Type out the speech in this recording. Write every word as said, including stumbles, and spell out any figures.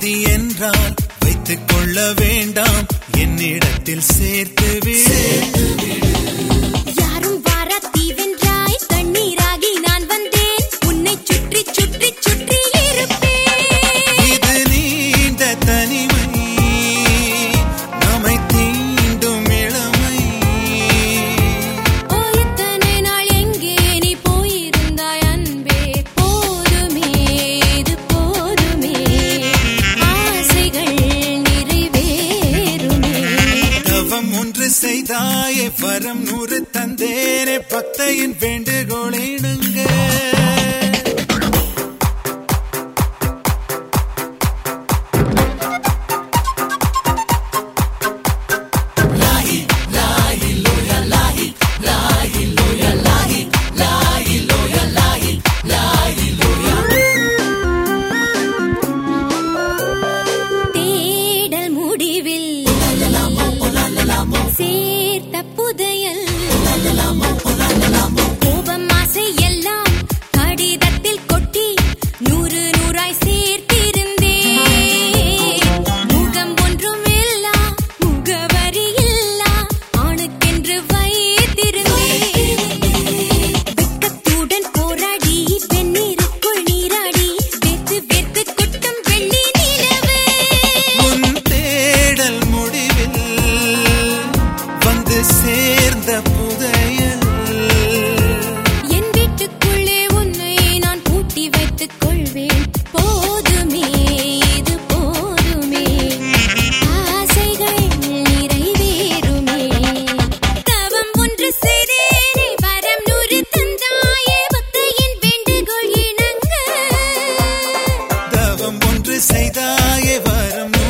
விதி என்றால் வைத்துக் கொள்ள வேண்டாம், என்னிடத்தில் சேர்த்து விடு. யாரும் வாரா தீவென்றாய் கண்ணீராகி நான் வந்தேன், உன்னை சுற்றி சுற்றி சுற்றி இருப்பேன். இது நீண்ட தனிமை, நம்மை தீண்டும் இளமை. ஓ எத்தனை நாள் எங்கே நீ போயிருந்தாய் அன்பே, போதுமே இது போதுமே, ஆசைகள் நிறைவேறுமே. தவம் ஒன்று செய்தாயே வரம் நூறு தந்தேனே, பக்தையின் வேண்டுகோளை இணங்க. தேடல் முடிவில் சேர்த்த புதையல், கோபம் ஆசை எல்லாம் கடிதத்தில் கொட்டி நூறு நூறாய் சேர்த்திருந்தேன். முகம் ஒன்றும் இல்லா முகவரி இல்லா ஆணுக்கென்று வைத்திருந்தேன். வெட்கத்துடன் போராடி வெந்நீருக்குள் நீராடி வெத்து வெத்து கொட்டும் வெள்ளி நிலவு. உன் தேடல் முடிவில் வந்து சேர்ந்த புதையல். என் வீட்டுக்குள்ளே உன்னை நான் பூட்டி வைத்துக் கொள்வேன், போதுமே இது போதுமே, ஆசைகள் நிறைவேறுமே. தவம் ஒன்று செய்தேனே வரம் நூறு தந்தாயே, பக்தையின் வேண்டுகோள் இணங்க. தவம் ஒன்று செய்தாயே வரம்